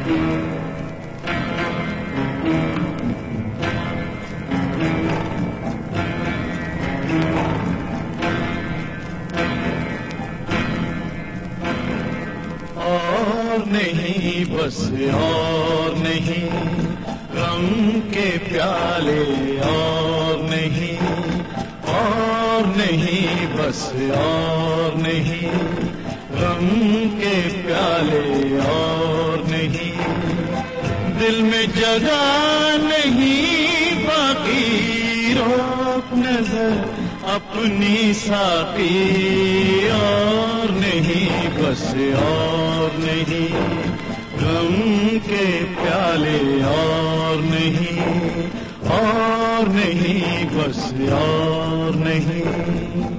اور نہیں بس اور نہیں غم کے پیالے اور نہیں بس اور نہیں غم کے پیالے اور نہیں دل میں جگہ نہیں باقی روک نظر اپنی ساقی اور نہیں بس اور نہیں غم کے پیالے اور نہیں بس اور نہیں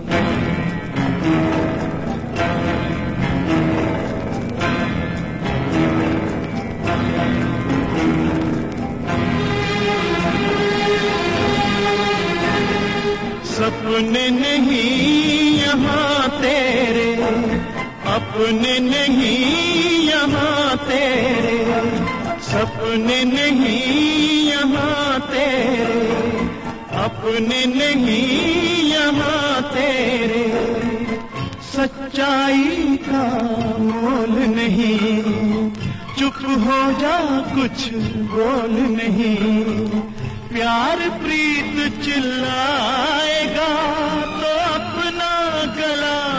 سپنے نہیں یہاں تیرے اپنے نہیں یہاں تیرے سپنے نہیں یہاں تیرے اپنے نہیں یہاں تیرے سچائی کا مول نہیں چپ ہو جا کچھ بول نہیں پیار پریت چلائے گا تو اپنا گلا